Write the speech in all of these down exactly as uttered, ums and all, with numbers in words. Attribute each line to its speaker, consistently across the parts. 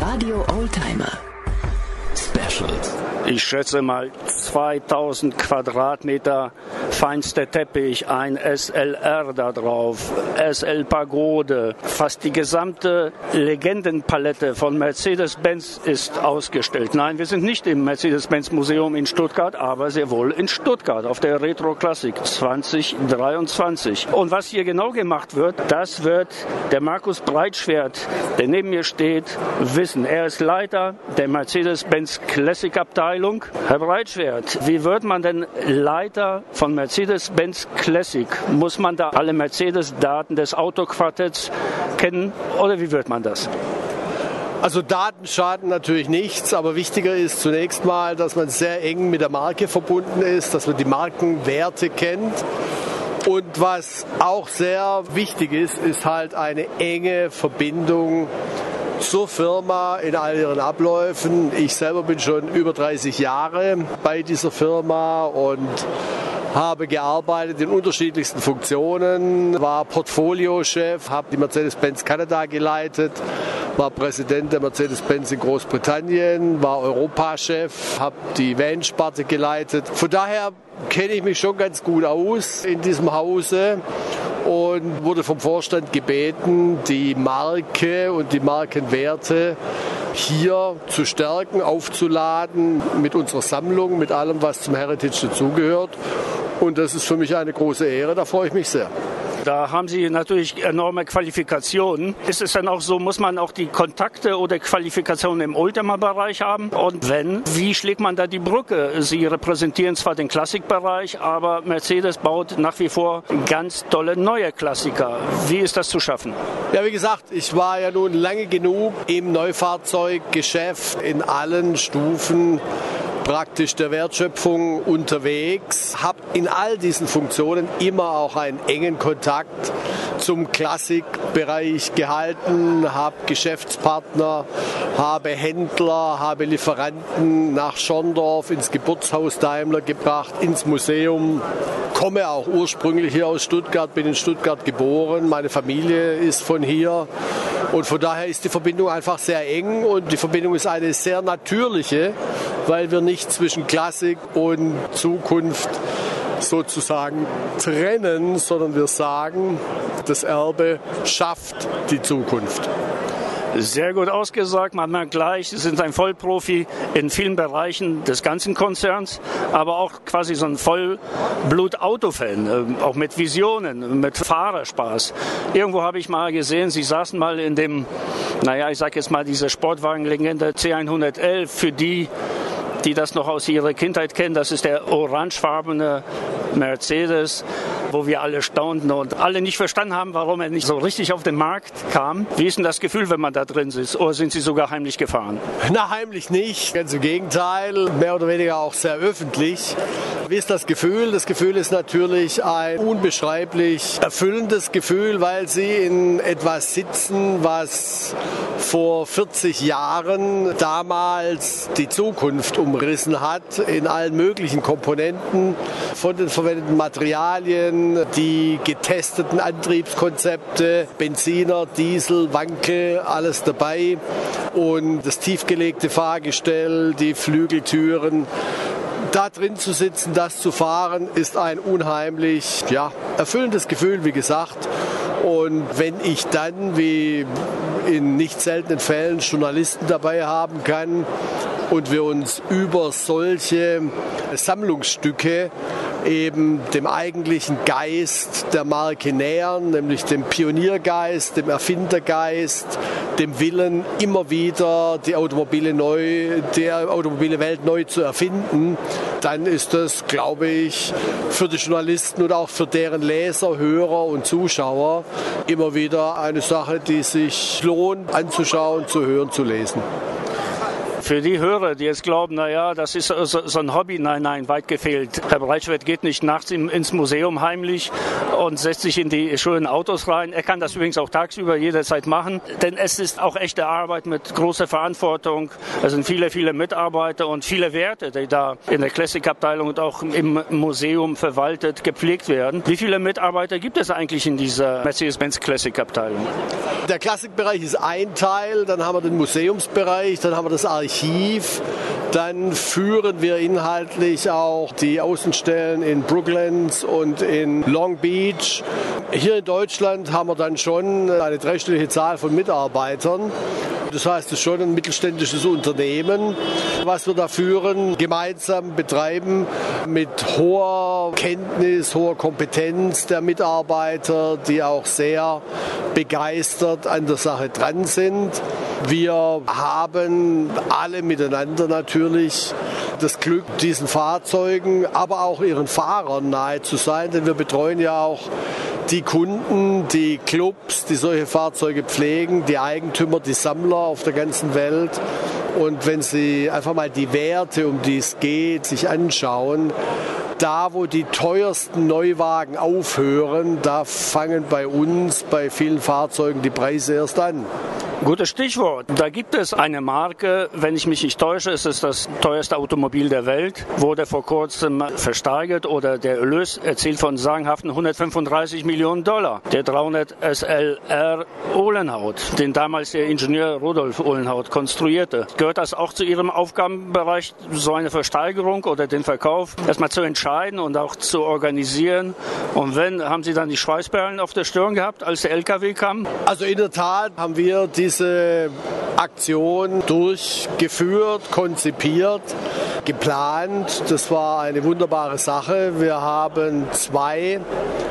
Speaker 1: Radio Oldtimer Specials.
Speaker 2: Ich schätze mal zweitausend Quadratmeter, feinster Teppich, ein S L R da drauf, S L Pagode. Fast die gesamte Legendenpalette von Mercedes-Benz ist ausgestellt. Nein, wir sind nicht im Mercedes-Benz-Museum in Stuttgart, aber sehr wohl in Stuttgart auf der Retro Classic zwanzig dreiundzwanzig. Und was hier genau gemacht wird, das wird der Markus Breitschwert, der neben mir steht, wissen. Er ist Leiter der Mercedes-Benz Classic Abteilung. Herr Breitschwert, wie wird man denn Leiter von Mercedes-Benz Classic? Muss man da alle Mercedes-Daten des Autoquartetts kennen oder wie wird man das?
Speaker 3: Also Daten schaden natürlich nichts, aber wichtiger ist zunächst mal, dass man sehr eng mit der Marke verbunden ist, dass man die Markenwerte kennt. Und was auch sehr wichtig ist, ist halt eine enge Verbindung zur Firma in all ihren Abläufen. Ich selber bin schon über dreißig Jahre bei dieser Firma und habe gearbeitet in unterschiedlichsten Funktionen, war Portfoliochef, habe die Mercedes-Benz Kanada geleitet, war Präsident der Mercedes-Benz in Großbritannien, war Europachef, habe die Van-Sparte geleitet. Von daher kenne ich mich schon ganz gut aus in diesem Hause und wurde vom Vorstand gebeten, die Marke und die Markenwerte hier zu stärken, aufzuladen mit unserer Sammlung, mit allem, was zum Heritage dazugehört. Und das ist für mich eine große Ehre, da freue ich mich sehr.
Speaker 2: Da haben Sie natürlich enorme Qualifikationen. Ist es dann auch so, muss man auch die Kontakte oder Qualifikationen im Oldtimer-Bereich haben? Und wenn, wie schlägt man da die Brücke? Sie repräsentieren zwar den Klassikbereich, aber Mercedes baut nach wie vor ganz tolle neue Klassiker. Wie ist das zu schaffen?
Speaker 3: Ja, wie gesagt, ich war ja nun lange genug im Neufahrzeuggeschäft in allen Stufen praktisch der Wertschöpfung unterwegs, habe in all diesen Funktionen immer auch einen engen Kontakt zum Klassikbereich gehalten, habe Geschäftspartner, habe Händler, habe Lieferanten nach Schorndorf ins Geburtshaus Daimler gebracht, ins Museum. Komme auch ursprünglich hier aus Stuttgart, bin in Stuttgart geboren, meine Familie ist von hier und von daher ist die Verbindung einfach sehr eng und die Verbindung ist eine sehr natürliche, weil wir nicht zwischen Klassik und Zukunft sozusagen trennen, sondern wir sagen, das Erbe schafft die Zukunft.
Speaker 2: Sehr gut ausgesagt, man merkt gleich, Sie sind ein Vollprofi in vielen Bereichen des ganzen Konzerns, aber auch quasi so ein Vollblut-Auto-Fan, auch mit Visionen, mit Fahrerspaß. Irgendwo habe ich mal gesehen, Sie saßen mal in dem, naja, ich sage jetzt mal diese Sportwagenlegende C hundertelf, für die, die das noch aus ihrer Kindheit kennen, das ist der orangefarbene Mercedes, wo wir alle staunten und alle nicht verstanden haben, warum er nicht so richtig auf den Markt kam. Wie ist denn das Gefühl, wenn man da drin sitzt? Oder sind Sie sogar heimlich gefahren?
Speaker 3: Na, heimlich nicht. Ganz im Gegenteil, mehr oder weniger auch sehr öffentlich. Wie ist das Gefühl? Das Gefühl ist natürlich ein unbeschreiblich erfüllendes Gefühl, weil Sie in etwas sitzen, was vor vierzig Jahren damals die Zukunft umrissen hat, in allen möglichen Komponenten, von den verwendeten Materialien, die getesteten Antriebskonzepte, Benziner, Diesel, Wankel, alles dabei und das tiefgelegte Fahrgestell, die Flügeltüren. Da drin zu sitzen, das zu fahren, ist ein unheimlich ja, erfüllendes Gefühl, wie gesagt. Und wenn ich dann, wie in nicht seltenen Fällen, Journalisten dabei haben kann und wir uns über solche Sammlungsstücke eben dem eigentlichen Geist der Marke nähern, nämlich dem Pioniergeist, dem Erfindergeist, dem Willen, immer wieder die Automobile neu, die automobile Welt neu zu erfinden, dann ist das, glaube ich, für die Journalisten und auch für deren Leser, Hörer und Zuschauer immer wieder eine Sache, die sich lohnt anzuschauen, zu hören, zu lesen.
Speaker 2: Für die Hörer, die jetzt glauben, naja, das ist so, so ein Hobby, nein, nein, weit gefehlt. Herr Breitschwert geht nicht nachts ins Museum heimlich und setzt sich in die schönen Autos rein. Er kann das übrigens auch tagsüber jederzeit machen, denn es ist auch echte Arbeit mit großer Verantwortung. Es sind viele, viele Mitarbeiter und viele Werte, die da in der Classic-Abteilung und auch im Museum verwaltet, gepflegt werden. Wie viele Mitarbeiter gibt es eigentlich in dieser Mercedes-Benz Classic-Abteilung?
Speaker 3: Der Klassikbereich ist ein Teil, dann haben wir den Museumsbereich, dann haben wir das Archiv, dann führen wir inhaltlich auch die Außenstellen in Brooklands und in Long Beach. Hier in Deutschland haben wir dann schon eine dreistellige Zahl von Mitarbeitern. Das heißt, es ist schon ein mittelständisches Unternehmen, was wir da führen, gemeinsam betreiben mit hoher Kenntnis, hoher Kompetenz der Mitarbeiter, die auch sehr begeistert an der Sache dran sind. Wir haben alle miteinander natürlich das Glück, diesen Fahrzeugen, aber auch ihren Fahrern nahe zu sein, denn wir betreuen ja auch die Kunden, die Clubs, die solche Fahrzeuge pflegen, die Eigentümer, die Sammler auf der ganzen Welt. Und wenn Sie einfach mal die Werte, um die es geht, sich anschauen, da, wo die teuersten Neuwagen aufhören, da fangen bei uns, bei vielen Fahrzeugen, die Preise erst an.
Speaker 2: Gutes Stichwort. Da gibt es eine Marke, wenn ich mich nicht täusche, ist es das teuerste Automobil der Welt, wurde vor kurzem versteigert oder der Erlös erzielt von sagenhaften hundertfünfunddreißig Millionen Dollar. Der dreihundert S L R Uhlenhaut, den damals der Ingenieur Rudolf Uhlenhaut konstruierte. Gehört das auch zu Ihrem Aufgabenbereich, so eine Versteigerung oder den Verkauf erstmal zu entscheiden und auch zu organisieren? Und wenn, haben Sie dann die Schweißperlen auf der Stirn gehabt, als der L K W kam?
Speaker 3: Also in der Tat haben wir die diese Aktion durchgeführt, konzipiert, geplant. Das war eine wunderbare Sache. Wir haben zwei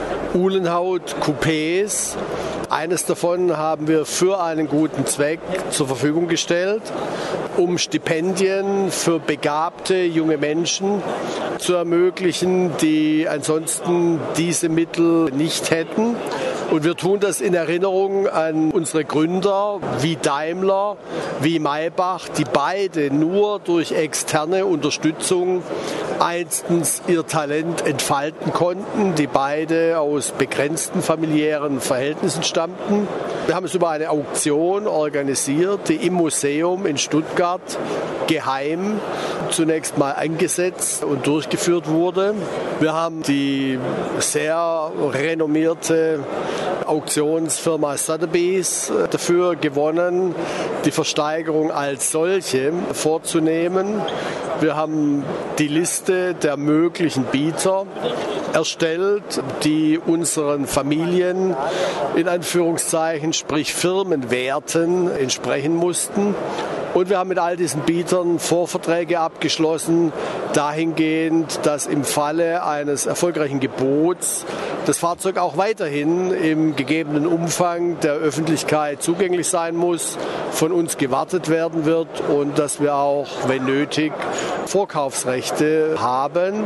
Speaker 3: Uhlenhaut-Coupés. Eines davon haben wir für einen guten Zweck zur Verfügung gestellt, um Stipendien für begabte junge Menschen zu ermöglichen, die ansonsten diese Mittel nicht hätten. Und wir tun das in Erinnerung an unsere Gründer wie Daimler, wie Maybach, die beide nur durch externe Unterstützung einstens ihr Talent entfalten konnten, die beide aus begrenzten familiären Verhältnissen stammten. Wir haben es über eine Auktion organisiert, die im Museum in Stuttgart geheim zunächst mal eingesetzt und durchgeführt wurde. Wir haben die sehr renommierte Auktionsfirma Sotheby's dafür gewonnen, die Versteigerung als solche vorzunehmen. Wir haben die Liste der möglichen Bieter erstellt, die unseren Familien, in Anführungszeichen, sprich Firmenwerten entsprechen mussten. Und wir haben mit all diesen Bietern Vorverträge abgeschlossen, dahingehend, dass im Falle eines erfolgreichen Gebots das Fahrzeug auch weiterhin im gegebenen Umfang der Öffentlichkeit zugänglich sein muss, von uns gewartet werden wird und dass wir auch, wenn nötig, Vorkaufsrechte haben.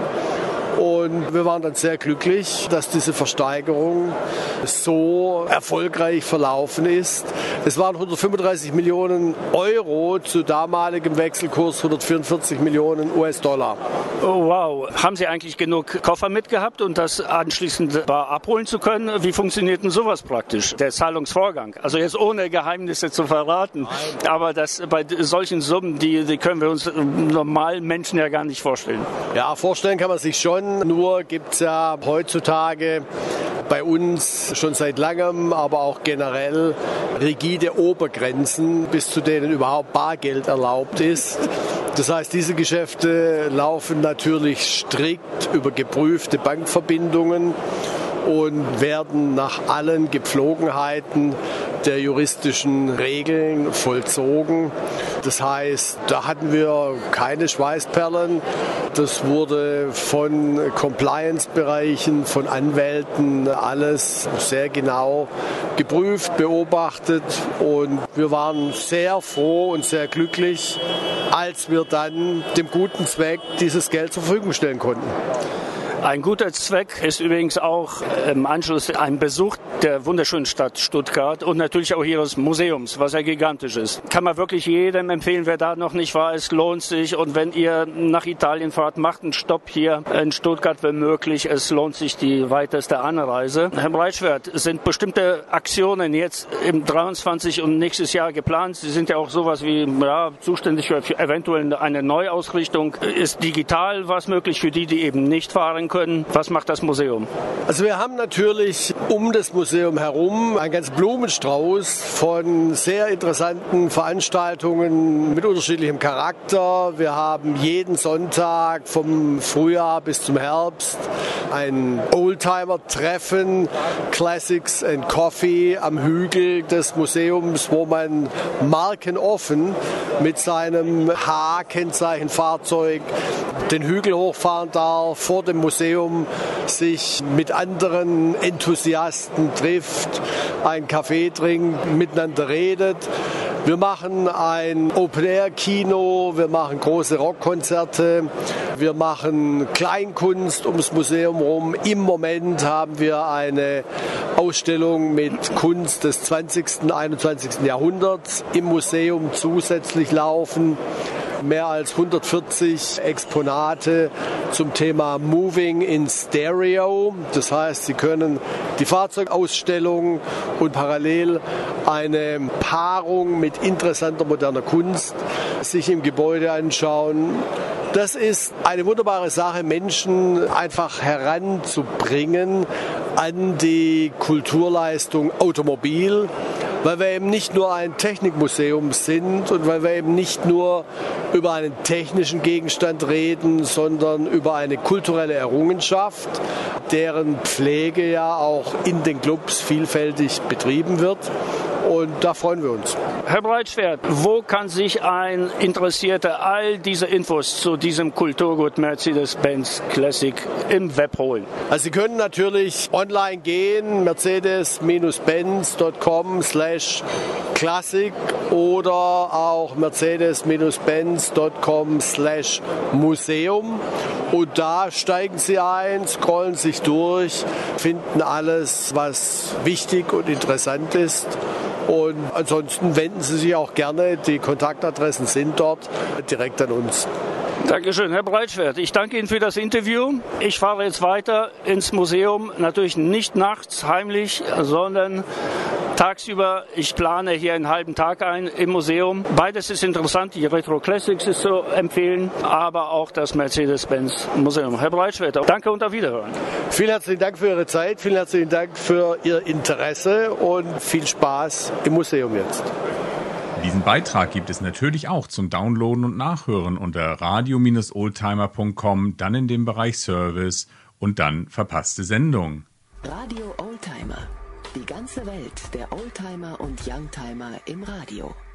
Speaker 3: Und wir waren dann sehr glücklich, dass diese Versteigerung so erfolgreich verlaufen ist. Es waren hundertfünfunddreißig Millionen Euro, zu damaligem Wechselkurs hundertvierundvierzig Millionen U S-Dollar.
Speaker 2: Oh, wow. Haben Sie eigentlich genug Koffer mitgehabt, um das anschließend bar abholen zu können? Wie funktioniert denn sowas praktisch, der Zahlungsvorgang? Also jetzt ohne Geheimnisse zu verraten, aber das bei solchen Summen, die, die können wir uns normalen Menschen ja gar nicht vorstellen.
Speaker 3: Ja, vorstellen kann man sich schon. Nur gibt es ja heutzutage bei uns schon seit langem, aber auch generell rigide Obergrenzen, bis zu denen überhaupt Bargeld erlaubt ist. Das heißt, diese Geschäfte laufen natürlich strikt über geprüfte Bankverbindungen und werden nach allen Gepflogenheiten der juristischen Regeln vollzogen. Das heißt, da hatten wir keine Schweißperlen. Das wurde von Compliance-Bereichen, von Anwälten alles sehr genau geprüft, beobachtet und wir waren sehr froh und sehr glücklich, als wir dann dem guten Zweck dieses Geld zur Verfügung stellen konnten.
Speaker 2: Ein guter Zweck ist übrigens auch im Anschluss ein Besuch der wunderschönen Stadt Stuttgart und natürlich auch ihres Museums, was ja gigantisch ist. Kann man wirklich jedem empfehlen, wer da noch nicht war, es lohnt sich. Und wenn ihr nach Italien fahrt, macht einen Stopp hier in Stuttgart, wenn möglich. Es lohnt sich die weiteste Anreise. Herr Breitschwert, sind bestimmte Aktionen jetzt im dreiundzwanzig und nächstes Jahr geplant? Sie sind ja auch sowas wie ja, zuständig für eventuell eine Neuausrichtung. Ist digital was möglich für die, die eben nicht fahren können? Was macht das Museum?
Speaker 3: Also wir haben natürlich um das Museum herum einen ganzen Blumenstrauß von sehr interessanten Veranstaltungen mit unterschiedlichem Charakter. Wir haben jeden Sonntag vom Frühjahr bis zum Herbst ein Oldtimer-Treffen, Classics and Coffee am Hügel des Museums, wo man markenoffen mit seinem H-Kennzeichenfahrzeug den Hügel hochfahren darf, vor dem Museum sich mit anderen Enthusiasten trifft, einen Kaffee trinkt, miteinander redet. Wir machen ein Open-Air-Kino, wir machen große Rockkonzerte, wir machen Kleinkunst ums Museum rum. Im Moment haben wir eine Ausstellung mit Kunst des zwanzigsten, einundzwanzigsten Jahrhunderts im Museum zusätzlich laufen. Mehr als hundertvierzig Exponate zum Thema Moving in Stereo. Das heißt, Sie können die Fahrzeugausstellung und parallel eine Paarung mit interessanter moderner Kunst sich im Gebäude anschauen. Das ist eine wunderbare Sache, Menschen einfach heranzubringen an die Kulturleistung Automobil, weil wir eben nicht nur ein Technikmuseum sind und weil wir eben nicht nur über einen technischen Gegenstand reden, sondern über eine kulturelle Errungenschaft, deren Pflege ja auch in den Clubs vielfältig betrieben wird. Und da freuen wir uns.
Speaker 2: Herr Breitschwert, wo kann sich ein Interessierter all diese Infos zu diesem Kulturgut Mercedes-Benz Classic im Web holen?
Speaker 3: Also Sie können natürlich online gehen, mercedes-benz punkt com slash classic oder auch mercedes-benz punkt com slash museum. Und da steigen Sie ein, scrollen sich durch, finden alles, was wichtig und interessant ist. Und ansonsten wenden Sie sich auch gerne, die Kontaktadressen sind dort, direkt an uns.
Speaker 2: Dankeschön, Herr Breitschwert. Ich danke Ihnen für das Interview. Ich fahre jetzt weiter ins Museum, natürlich nicht nachts heimlich, sondern tagsüber. Ich plane hier einen halben Tag ein im Museum. Beides ist interessant. Die Retro Classics ist zu empfehlen, aber auch das Mercedes-Benz Museum. Herr Breitschwert, danke und auf Wiederhören.
Speaker 3: Vielen herzlichen Dank für Ihre Zeit, vielen herzlichen Dank für Ihr Interesse und viel Spaß im Museum jetzt.
Speaker 4: Diesen Beitrag gibt es natürlich auch zum Downloaden und Nachhören unter radio Bindestrich oldtimer Punkt com, dann in dem Bereich Service und dann verpasste Sendung.
Speaker 1: Radio Oldtimer. Die ganze Welt der Oldtimer und Youngtimer im Radio.